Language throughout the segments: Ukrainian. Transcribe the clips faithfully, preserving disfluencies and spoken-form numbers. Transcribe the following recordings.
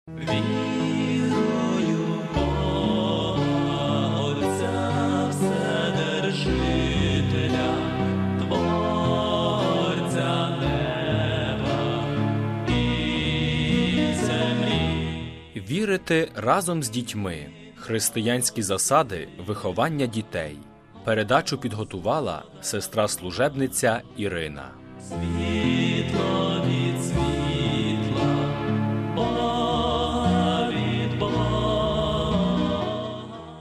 Вірую в Бога, Отця Вседержителя, Творця неба і землі. Вірити разом з дітьми. Християнські засади виховання дітей. Передачу підготувала сестра-служебниця Ірина. Світло від світла, Бога від Бога.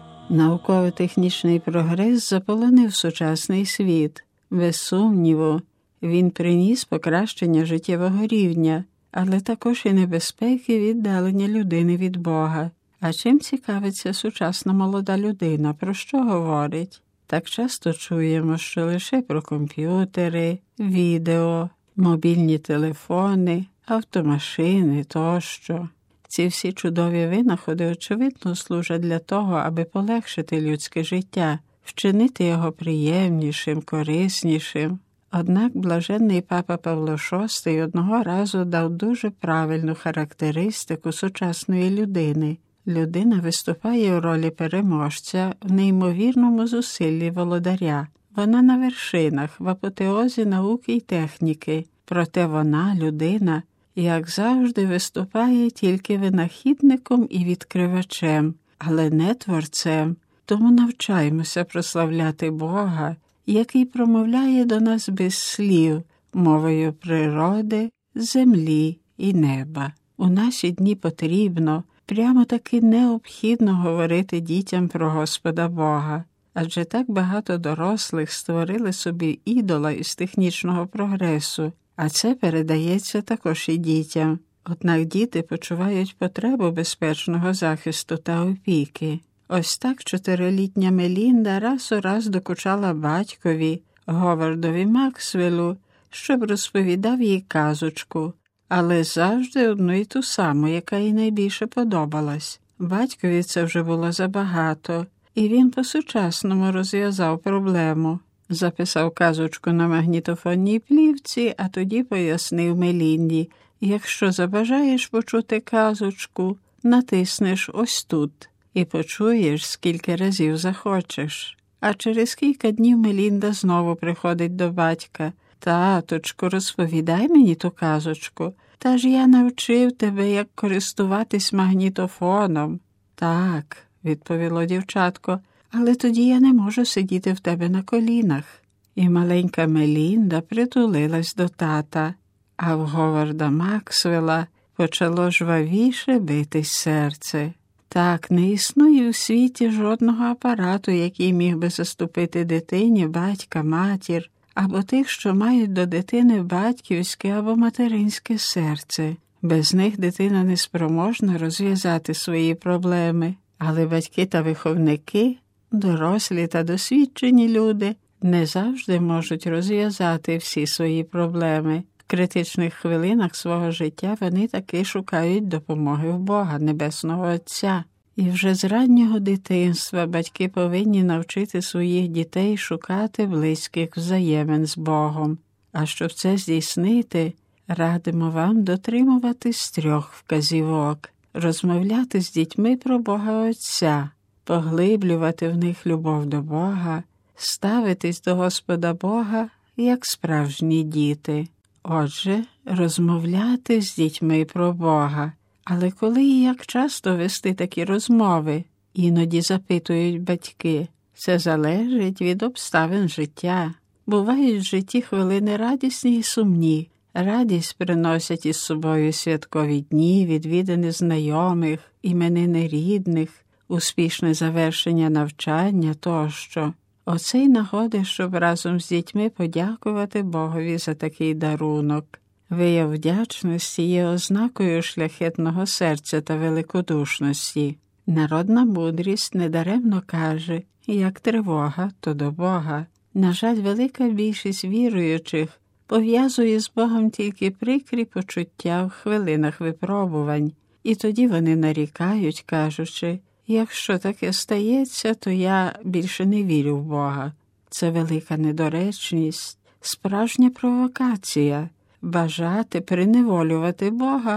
Науково-технічний прогрес заполонив сучасний світ. Без сумніву, він приніс покращення життєвого рівня, але також і небезпеки віддалення людини від Бога. А чим цікавиться сучасна молода людина? Про що говорить? Так часто чуємо, що лише про комп'ютери, відео, мобільні телефони, автомашини тощо. Ці всі чудові винаходи, очевидно, служать для того, аби полегшити людське життя, вчинити його приємнішим, кориснішим. Однак блаженний папа Павло шостий одного разу дав дуже правильну характеристику сучасної людини. Людина виступає у ролі переможця в неймовірному зусиллі володаря. Вона на вершинах, в апотеозі науки й техніки. Проте вона, людина, як завжди, виступає тільки винахідником і відкривачем, але не творцем. Тому навчаймося прославляти Бога, який промовляє до нас без слів, мовою природи, землі і неба. У наші дні потрібно, прямо-таки необхідно говорити дітям про Господа Бога, адже так багато дорослих створили собі ідола із технічного прогресу, а це передається також і дітям. Однак діти почувають потребу безпечного захисту та опіки. Ось так чотирилітня Мелінда раз у раз докучала батькові, Говардові Максвеллу, щоб розповідав їй казочку, але завжди одну й ту саму, яка їй найбільше подобалась. Батькові це вже було забагато, і він по-сучасному розв'язав проблему. Записав казочку на магнітофонній плівці, а тоді пояснив Мелінді: якщо забажаєш почути казочку, натиснеш ось тут і почуєш, скільки разів захочеш. А через кілька днів Мелінда знову приходить до батька: «Таточку, розповідай мені ту казочку. Та ж я навчив тебе, як користуватись магнітофоном». «Так», – відповіло дівчатко, «але тоді я не можу сидіти в тебе на колінах». І маленька Мелінда притулилась до тата, а в Говарда Максвелла почало жвавіше битись серце. Так, не існує у світі жодного апарату, який міг би заступити дитині батька, матір, або тих, що мають до дитини батьківське або материнське серце. Без них дитина не спроможна розв'язати свої проблеми. Але батьки та виховники, дорослі та досвідчені люди, не завжди можуть розв'язати всі свої проблеми. В критичних хвилинах свого життя вони таки шукають допомоги в Бога, Небесного Отця. І вже з раннього дитинства батьки повинні навчити своїх дітей шукати близьких взаємин з Богом. А щоб це здійснити, радимо вам дотримуватись трьох вказівок: розмовляти з дітьми про Бога Отця, поглиблювати в них любов до Бога, ставитись до Господа Бога як справжні діти. Отже, розмовляти з дітьми про Бога. Але коли і як часто вести такі розмови? Іноді запитують батьки. Це залежить від обставин життя. Бувають в житті хвилини радісні і сумні. Радість приносять із собою святкові дні, відвідини знайомих, іменини рідних, успішне завершення навчання тощо. Оце й нагоди, щоб разом з дітьми подякувати Богові за такий дарунок. Вияв вдячності є ознакою шляхетного серця та великодушності. Народна мудрість недаремно каже: як тривога, то до Бога. На жаль, велика більшість віруючих пов'язує з Богом тільки прикрі почуття в хвилинах випробувань. І тоді вони нарікають, кажучи: якщо таке стається, то я більше не вірю в Бога. Це велика недоречність, справжня провокація. Бажати приневолювати Бога,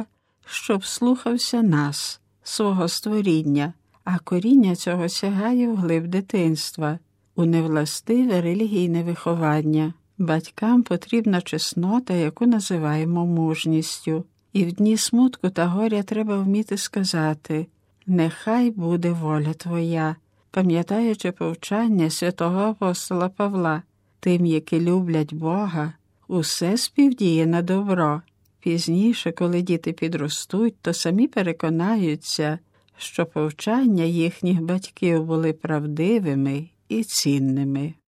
щоб слухався нас, свого створіння, а коріння цього сягає вглиб дитинства, у невластиве релігійне виховання. Батькам потрібна чеснота, яку називаємо мужністю. І в дні смутку та горя треба вміти сказати «Нехай буде воля Твоя», пам'ятаючи повчання святого апостола Павла. Тим, які люблять Бога, усе співдіє на добро. Пізніше, коли діти підростуть, то самі переконаються, що повчання їхніх батьків були правдивими і цінними.